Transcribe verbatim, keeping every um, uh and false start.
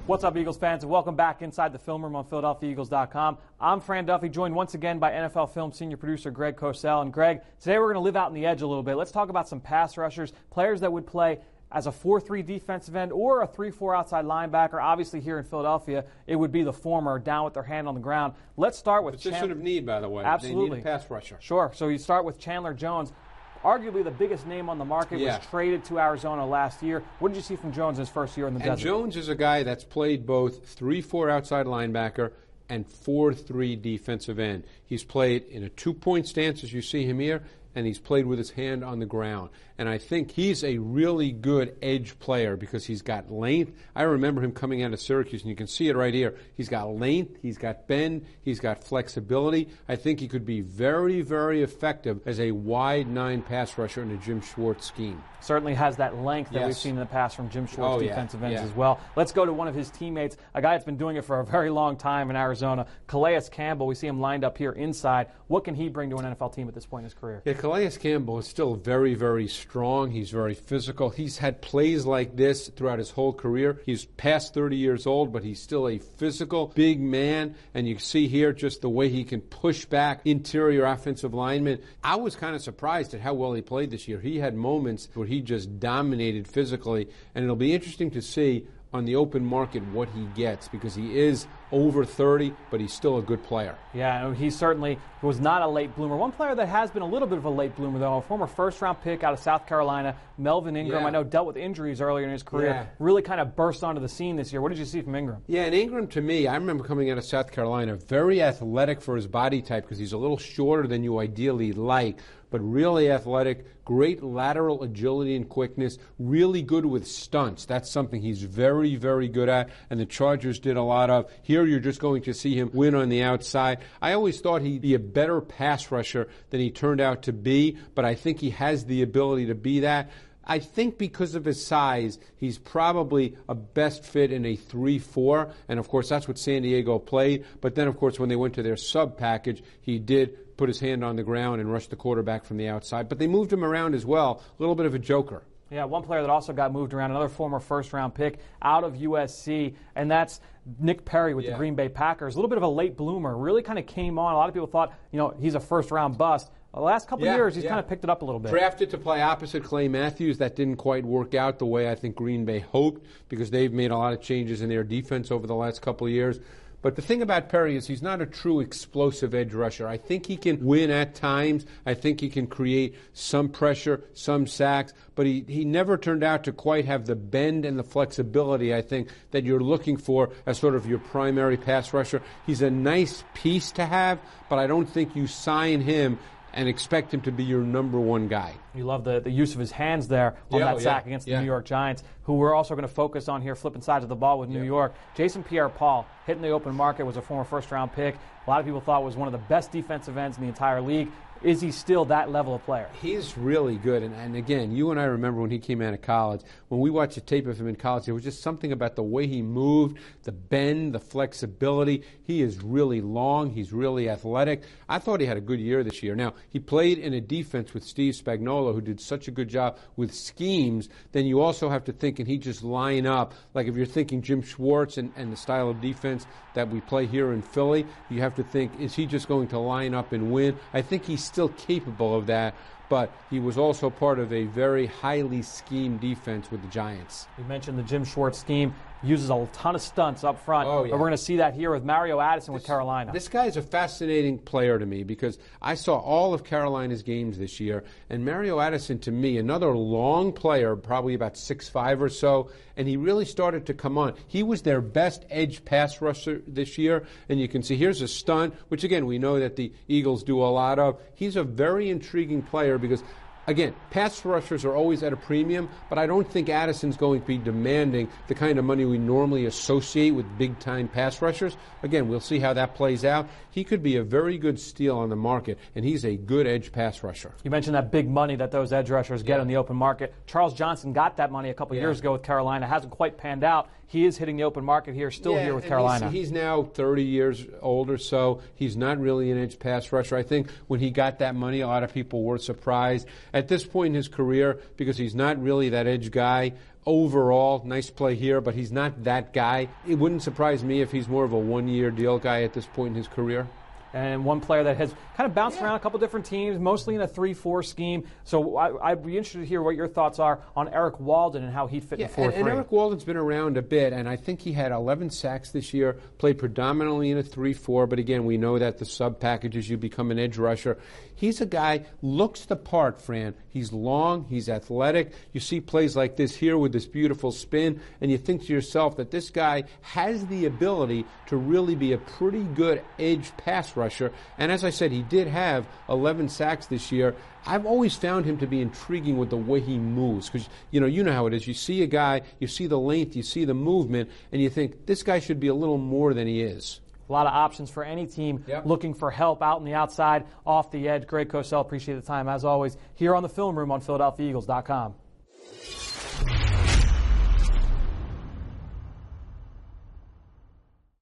What's up, Eagles fans, and welcome back inside the film room on Philadelphia Eagles dot com. I'm Fran Duffy, joined once again by N F L Film senior producer Greg Cosell. And Greg, today we're going to live out on the edge a little bit. Let's talk about some pass rushers, players that would play as a four three defensive end or a three four outside linebacker. Obviously, here in Philadelphia, it would be the former, down with their hand on the ground. Let's start with position Chan- of need, by the way. Absolutely. They need a pass rusher. Sure. So you start with Chandler Jones. Arguably the biggest name on the market, yeah. was traded to Arizona last year. What did you see from Jones his first year in the and desert? Jones is a guy that's played both three four outside linebacker and four three defensive end. He's played in a two-point stance, as you see him here, and he's played with his hand on the ground. And I think he's a really good edge player because he's got length. I remember him coming out of Syracuse, and you can see it right here. He's got length, he's got bend, he's got flexibility. I think he could be very, very effective as a wide nine pass rusher in a Jim Schwartz scheme. Certainly has that length that yes. we've seen in the past from Jim Schwartz oh, defensive yeah. ends yeah. as well. Let's go to one of his teammates, a guy that's been doing it for a very long time in Arizona, Calais Campbell. We see him lined up here inside. What can he bring to an N F L team at this point in his career? Yeah, Calais Campbell is still very, very strong. He's very physical. He's had plays like this throughout his whole career. He's past thirty years old, but he's still a physical, big man. And you see here just the way he can push back interior offensive linemen. I was kind of surprised at how well he played this year. He had moments where he just dominated physically, and it'll be interesting to see on the open market what he gets, because he is over thirty, but he's still a good player. Yeah, he certainly was not a late bloomer. One player that has been a little bit of a late bloomer, though, a former first-round pick out of South Carolina, Melvin Ingram. Yeah. I know dealt with injuries earlier in his career. Yeah. Really kind of burst onto the scene this year. What did you see from Ingram? Yeah, and Ingram, to me, I remember coming out of South Carolina, very athletic for his body type because he's a little shorter than you ideally like, but really athletic, great lateral agility and quickness, really good with stunts. That's something he's very, very good at, and the Chargers did a lot of. Here you're just going to see him win on the outside. I always thought he'd be a better pass rusher than he turned out to be, but I think he has the ability to be that. I think because of his size, he's probably a best fit in a three four, and of course that's what San Diego played. But then, of course, when they went to their sub package, he did put his hand on the ground and rush the quarterback from the outside. But they moved him around as well, a little bit of a joker. Yeah, one player that also got moved around, another former first-round pick out of U S C, and that's Nick Perry with yeah. the Green Bay Packers. A little bit of a late bloomer, really kind of came on. A lot of people thought, you know, he's a first-round bust. The last couple yeah, of years, he's yeah. kind of picked it up a little bit. Drafted to play opposite Clay Matthews. That didn't quite work out the way I think Green Bay hoped because they've made a lot of changes in their defense over the last couple of years. But the thing about Perry is he's not a true explosive edge rusher. I think he can win at times. I think he can create some pressure, some sacks, but he, he never turned out to quite have the bend and the flexibility, I think, that you're looking for as sort of your primary pass rusher. He's a nice piece to have, but I don't think you sign him and expect him to be your number one guy. You love the, the use of his hands there on yeah, that sack yeah, against yeah. the New York Giants, who we're also going to focus on here, flipping sides of the ball with New yeah. York. Jason Pierre-Paul, hitting the open market, was a former first-round pick. A lot of people thought was one of the best defensive ends in the entire league. Is he still that level of player? He's really good. And, and again, you and I remember when he came out of college, when we watched the tape of him in college, there was just something about the way he moved, the bend, the flexibility. He is really long. He's really athletic. I thought he had a good year this year. Now, he played in a defense with Steve Spagnuolo, who did such a good job with schemes. Then you also have to think, can he just line up? Like if you're thinking Jim Schwartz and, and the style of defense that we play here in Philly, you have to think, is he just going to line up and win? I think he's still capable of that, but he was also part of a very highly schemed defense with the Giants. You mentioned the Jim Schwartz scheme. Uses a ton of stunts up front, oh, yeah. but we're going to see that here with Mario Addison this, with Carolina. This guy is a fascinating player to me because I saw all of Carolina's games this year, and Mario Addison, to me, another long player, probably about six five or so, and he really started to come on. He was their best edge pass rusher this year, and you can see here's a stunt, which, again, we know that the Eagles do a lot of. He's a very intriguing player because again, pass rushers are always at a premium, but I don't think Addison's going to be demanding the kind of money we normally associate with big-time pass rushers. Again, we'll see how that plays out. He could be a very good steal on the market, and he's a good edge pass rusher. You mentioned that big money that those edge rushers get yeah. in the open market. Charles Johnson got that money a couple yeah. years ago with Carolina. Hasn't quite panned out. He is hitting the open market here, still yeah, here with and Carolina. He's, he's now thirty years old or so. He's not really an edge pass rusher. I think when he got that money, a lot of people were surprised. at this point in his career, because he's not really that edge guy. Overall, nice play here, but he's not that guy. It wouldn't surprise me if he's more of a one-year deal guy at this point in his career. And one player that has kind of bounced yeah. around a couple different teams, mostly in a three four scheme. So I, I'd be interested to hear what your thoughts are on Eric Walden and how he'd fit yeah, in four three. And, and Eric Walden's been around a bit, and I think he had eleven sacks this year, played predominantly in a three four, but again, we know that the sub-packages, you become an edge rusher. He's a guy, looks the part, Fran. He's long, he's athletic. You see plays like this here with this beautiful spin, and you think to yourself that this guy has the ability to really be a pretty good edge pass rusher. And as I said, he did have eleven sacks this year. I've always found him to be intriguing with the way he moves, because you know you know how it is. You see a guy, you see the length, you see the movement, and you think this guy should be a little more than he is. A lot of options for any team yep. looking for help out on the outside, off the edge. Greg Cosell, appreciate the time as always here on the Film Room on Philadelphia Eagles dot com.